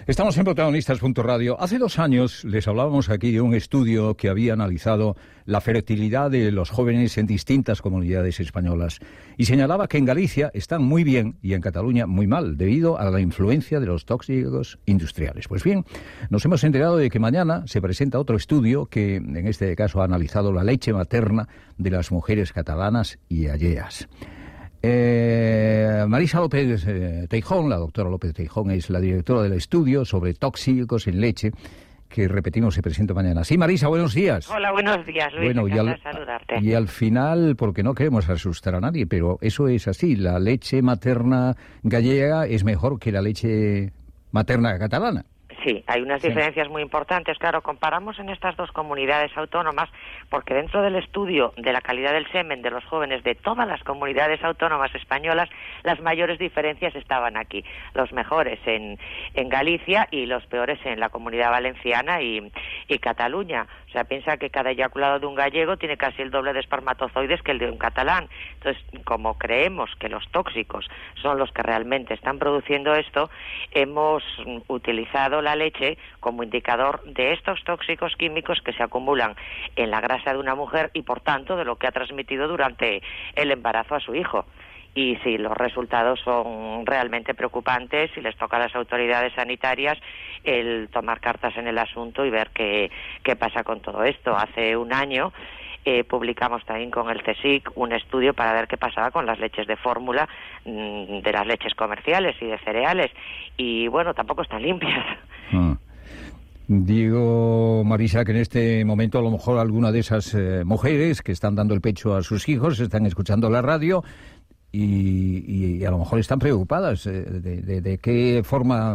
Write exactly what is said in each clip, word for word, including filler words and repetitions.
Estamos en Protagonistas punto radio. Hace dos años les hablábamos aquí de un estudio que había analizado la fertilidad de los jóvenes en distintas comunidades españolas y señalaba que en Galicia están muy bien y en Cataluña muy mal debido a la influencia de los tóxicos industriales. Pues bien, nos hemos enterado de que mañana se presenta otro estudio que en este caso ha analizado la leche materna de las mujeres catalanas y alleas. Eh, Marisa López eh, Teijón, la doctora López Teijón, es la directora del estudio sobre tóxicos en leche, que repetimos se presenta mañana. Sí, Marisa, buenos días. Hola, buenos días, Luis. Bueno, y al, saludarte. Y al final, porque no queremos asustar a nadie, pero eso es así, la leche materna gallega es mejor que la leche materna catalana. Sí, hay unas diferencias sí. muy importantes. Claro, comparamos en estas dos comunidades autónomas, porque dentro del estudio de la calidad del semen de los jóvenes de todas las comunidades autónomas españolas, las mayores diferencias estaban aquí. Los mejores en, en Galicia y los peores en la Comunidad Valenciana y, y Cataluña. O sea, piensa que cada eyaculado de un gallego tiene casi el doble de espermatozoides que el de un catalán. Entonces, como creemos que los tóxicos son los que realmente están produciendo esto, hemos utilizado la leche como indicador de estos tóxicos químicos que se acumulan en la grasa de una mujer y, por tanto, de lo que ha transmitido durante el embarazo a su hijo. Y sí, los resultados son realmente preocupantes y les toca a las autoridades sanitarias el tomar cartas en el asunto y ver qué, qué pasa con todo esto. Hace un año eh, publicamos también con el CSIC un estudio para ver qué pasaba con las leches de fórmula, mmm, de las leches comerciales y de cereales. Y bueno, tampoco están limpias. Ah. Digo, Marisa, que en este momento a lo mejor alguna de esas eh, mujeres que están dando el pecho a sus hijos están escuchando la radio y, y a lo mejor están preocupadas eh, de, de, de qué forma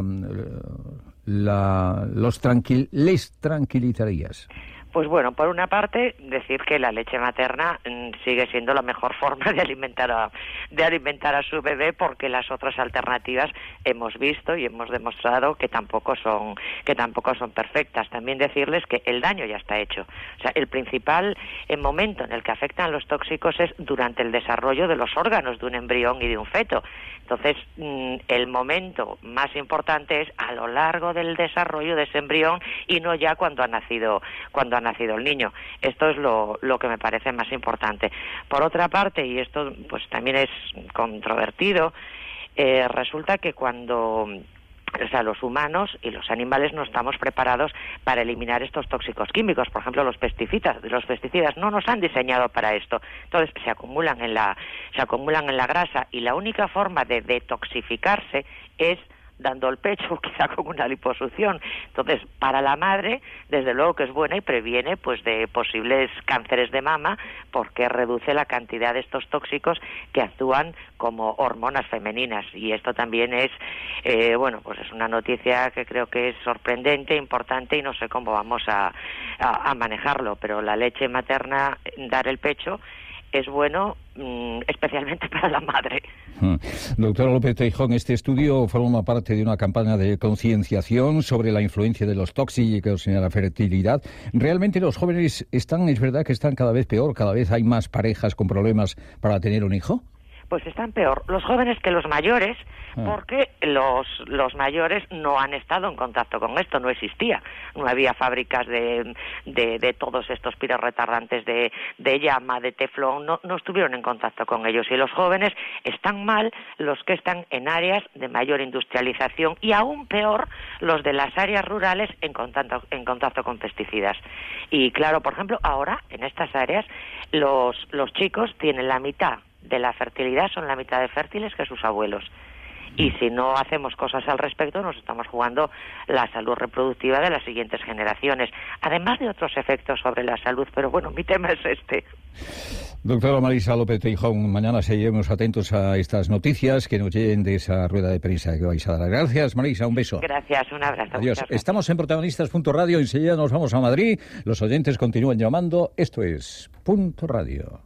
la, los tranquil, les tranquilizarías. Pues bueno, por una parte, decir que la leche materna mmm, sigue siendo la mejor forma de alimentar a, de alimentar a su bebé, porque las otras alternativas hemos visto y hemos demostrado que tampoco son que tampoco son perfectas. También decirles que el daño ya está hecho. O sea, el principal el momento en el que afectan los tóxicos es durante el desarrollo de los órganos de un embrión y de un feto. Entonces, mmm, el momento más importante es a lo largo del desarrollo de ese embrión y no ya cuando ha nacido cuando ha nacido el niño. Esto es lo, lo que me parece más importante. Por otra parte, y esto pues también es controvertido, eh, resulta que cuando o sea, los humanos y los animales no estamos preparados para eliminar estos tóxicos químicos. Por ejemplo, los pesticidas, los pesticidas no nos han diseñado para esto. Entonces, se acumulan en la, se acumulan en la grasa y la única forma de detoxificarse es dando el pecho, quizá con una liposucción. Entonces, para la madre, desde luego que es buena y previene pues de posibles cánceres de mama, porque reduce la cantidad de estos tóxicos que actúan como hormonas femeninas. Y esto también es, eh, bueno, pues es una noticia que creo que es sorprendente, importante, y no sé cómo vamos a, a, a manejarlo, pero la leche materna, dar el pecho, es bueno, mmm, especialmente para la madre. Hmm. Doctora López Teijón, este estudio forma parte de una campaña de concienciación sobre la influencia de los tóxicos en la fertilidad. ¿Realmente los jóvenes están, es verdad que están cada vez peor, cada vez hay más parejas con problemas para tener un hijo? Pues están peor los jóvenes que los mayores, porque los los mayores no han estado en contacto con esto, no existía, no había fábricas de de, de todos estos pirorretardantes de, de llama, de teflón, no, no estuvieron en contacto con ellos. Y los jóvenes están mal los que están en áreas de mayor industrialización y aún peor los de las áreas rurales en contacto, en contacto con pesticidas. Y claro, por ejemplo, ahora en estas áreas los los chicos tienen la mitad de la fertilidad, son la mitad de fértiles que sus abuelos. Y si no hacemos cosas al respecto, nos estamos jugando la salud reproductiva de las siguientes generaciones, además de otros efectos sobre la salud. Pero bueno, mi tema es este. Doctora Marisa López Teijón, mañana seguiremos atentos a estas noticias que nos lleguen de esa rueda de prensa que vais a dar. Gracias, Marisa, un beso. Gracias, un abrazo. Adiós. Estamos en Protagonistas punto radio, enseguida nos vamos a Madrid. Los oyentes continúan llamando. Esto es Punto Radio.